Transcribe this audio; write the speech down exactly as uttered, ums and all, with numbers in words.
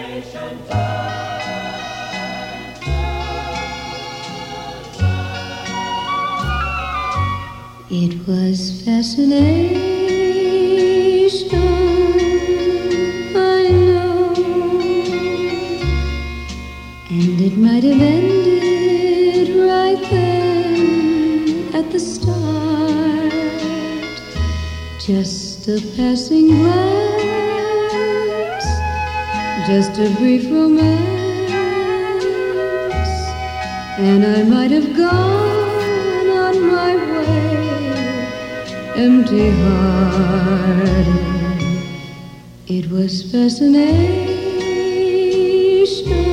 It was fascination, I know, and it might have ended right then at the start. Just a passing glance, just a brief romance, and I might have gone on my way empty-hearted. It was fascination.